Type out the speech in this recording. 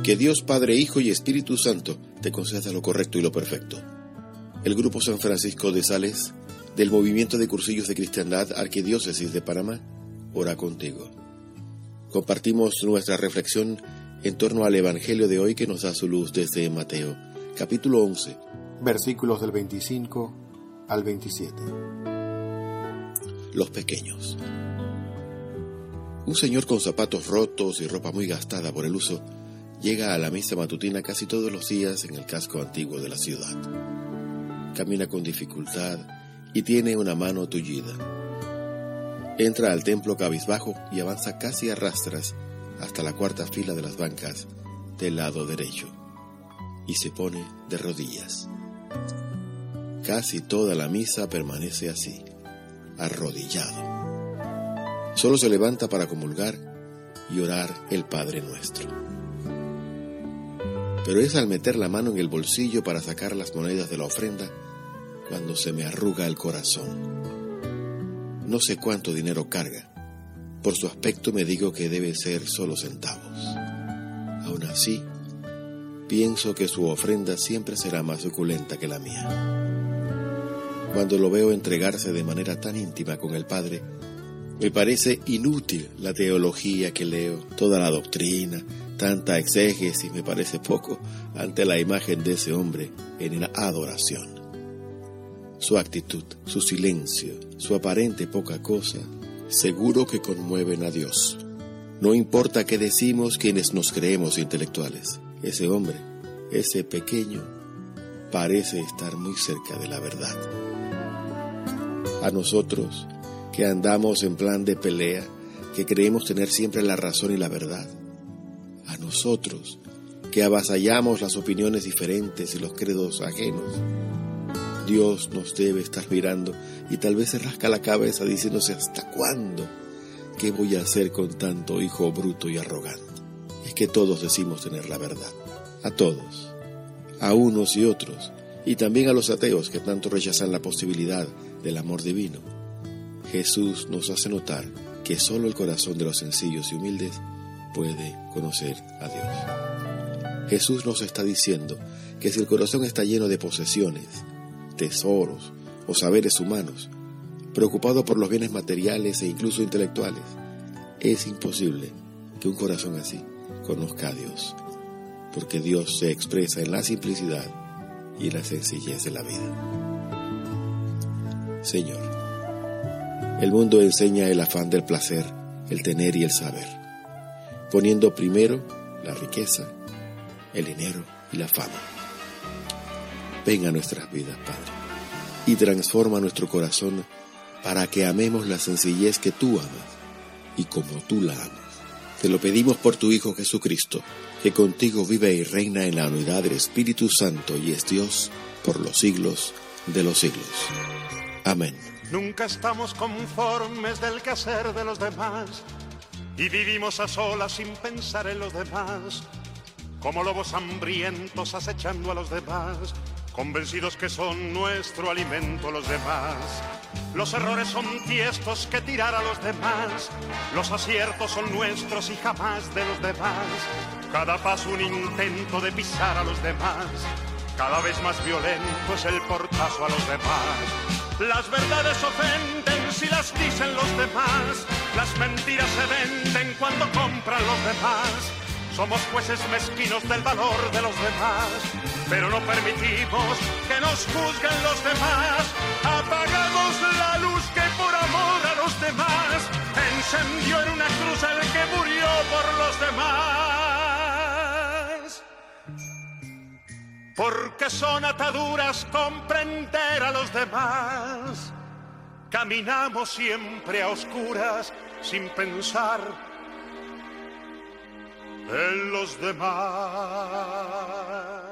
Que Dios Padre, Hijo y Espíritu Santo te conceda lo correcto y lo perfecto. El Grupo San Francisco de Sales, del Movimiento de Cursillos de Cristiandad, Arquidiócesis de Panamá, ora contigo. Compartimos nuestra reflexión en torno al Evangelio de hoy que nos da su luz desde Mateo, capítulo 11, versículos del 25 al 27. Los pequeños. Un señor con zapatos rotos y ropa muy gastada por el uso llega a la misa matutina casi todos los días en el casco antiguo de la ciudad. Camina con dificultad y tiene una mano tullida. Entra al templo cabizbajo y avanza casi a rastras hasta la cuarta fila de las bancas del lado derecho y se pone de rodillas. Casi toda la misa permanece así, arrodillado. Solo se levanta para comulgar y orar el Padre Nuestro. Pero es al meter la mano en el bolsillo para sacar las monedas de la ofrenda cuando se me arruga el corazón. No sé cuánto dinero carga. Por su aspecto me digo que debe ser solo centavos. Aún así, pienso que su ofrenda siempre será más suculenta que la mía. Cuando lo veo entregarse de manera tan íntima con el Padre, me parece inútil la teología que leo, toda la doctrina, tanta exégesis me parece poco ante la imagen de ese hombre en la adoración. Su actitud, su silencio, su aparente poca cosa, seguro que conmueven a Dios. No importa qué decimos quienes nos creemos intelectuales. Ese hombre, ese pequeño, parece estar muy cerca de la verdad. A nosotros, que andamos en plan de pelea, que creemos tener siempre la razón y la verdad. A nosotros, que avasallamos las opiniones diferentes y los credos ajenos. Dios nos debe estar mirando y tal vez se rasca la cabeza diciéndose ¿hasta cuándo? ¿Qué voy a hacer con tanto hijo bruto y arrogante? Es que todos decimos tener la verdad. A todos. A unos y otros. Y también a los ateos que tanto rechazan la posibilidad del amor divino. Jesús nos hace notar que solo el corazón de los sencillos y humildes puede conocer a Dios. Jesús nos está diciendo que si el corazón está lleno de posesiones, tesoros o saberes humanos, preocupado por los bienes materiales e incluso intelectuales, es imposible que un corazón así conozca a Dios, porque Dios se expresa en la simplicidad y en la sencillez de la vida. Señor, el mundo enseña el afán del placer, el tener y el saber, poniendo primero la riqueza, el dinero y la fama. Ven a nuestras vidas, Padre, y transforma nuestro corazón para que amemos la sencillez que tú amas y como tú la amas. Te lo pedimos por tu Hijo Jesucristo, que contigo vive y reina en la unidad del Espíritu Santo y es Dios por los siglos de los siglos. Amén. Nunca estamos conformes del quehacer de los demás y vivimos a solas sin pensar en los demás, como lobos hambrientos acechando a los demás, convencidos que son nuestro alimento los demás. Los errores son tiestos que tirar a los demás, los aciertos son nuestros y jamás de los demás. Cada paso un intento de pisar a los demás, cada vez más violento es el portazo a los demás. Las verdades ofenden si las dicen los demás, las mentiras se venden cuando compran los demás. Somos jueces mezquinos del valor de los demás, pero no permitimos que nos juzguen los demás. Apagamos la luz que por amor a los demás encendió en una cruz el que murió por los demás. Porque son ataduras comprender a los demás. Caminamos siempre a oscuras sin pensar en los demás.